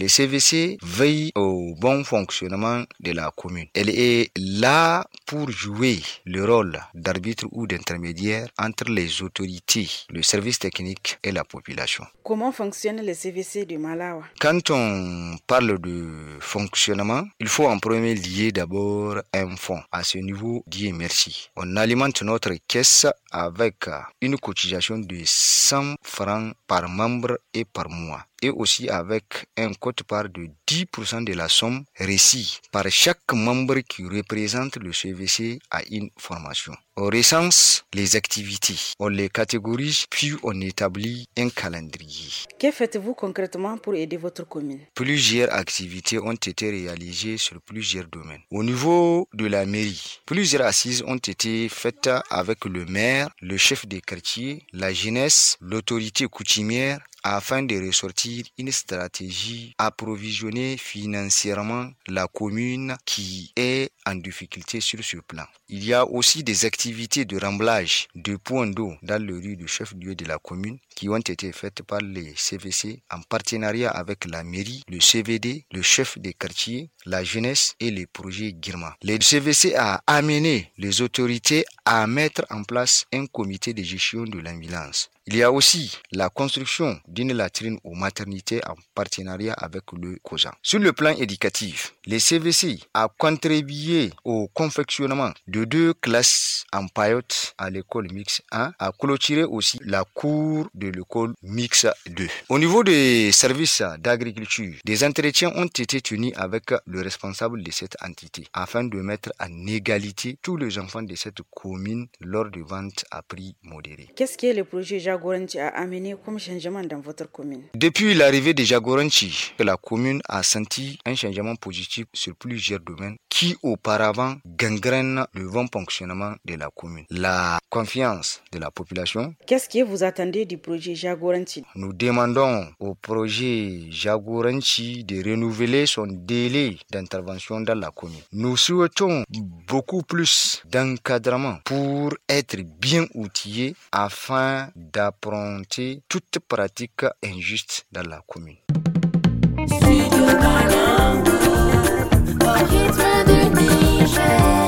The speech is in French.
Les CVC veillent au bon fonctionnement de la commune. Elle est là pour jouer le rôle d'arbitre ou d'intermédiaire entre les autorités, le service technique et la population. Comment fonctionnent les CVC de Malawa? Quand on parle de fonctionnement, il faut en premier lieu d'abord un fonds. À ce niveau, Dieu merci. On alimente notre caisse avec une cotisation de 100 francs par membre et par mois, et aussi avec un quote-part de 10% de la somme reçue par chaque membre qui représente le CVC à une formation. On recense les activités, on les catégorise, puis on établit un calendrier. Que faites-vous concrètement pour aider votre commune? Plusieurs activités ont été réalisées sur plusieurs domaines. Au niveau de la mairie, plusieurs assises ont été faites avec le maire, le chef de quartier, la jeunesse, l'autorité coutumière, afin de ressortir une stratégie approvisionner financièrement la commune qui est en difficulté sur ce plan. Il y a aussi des activités de remblage de points d'eau dans le rue du chef-lieu de la commune qui ont été faites par les CVC en partenariat avec la mairie, le CVD, le chef des quartiers, la jeunesse et les projets Girma. Le CVC a amené les autorités à mettre en place un comité de gestion de l'ambulance. Il y a aussi la construction d'une latrine aux maternités en partenariat avec le COSA. Sur le plan éducatif, les CVC a contribué au confectionnement de 2 classes en paillote à l'école mixte 1, a clôturé aussi la cour de l'école mixte 2. Au niveau des services d'agriculture, des entretiens ont été tenus avec le responsable de cette entité afin de mettre en égalité tous les enfants de cette commune lors de ventes à prix modéré. Qu'est-ce que le projet Jagoranchi a amené comme changement dans votre commune? Depuis l'arrivée de Jagoranchi, la commune a senti un changement positif sur plusieurs domaines qui auparavant gangrènent le bon fonctionnement de la commune. La confiance de la population. Qu'est-ce que vous attendez du projet Jagoranchi? Nous demandons au projet Jagoranchi de renouveler son délai d'intervention dans la commune. Nous souhaitons beaucoup plus d'encadrement pour être bien outillés afin d'affronter toute pratique injuste dans la commune. Studio Banango, au rythme du Niger.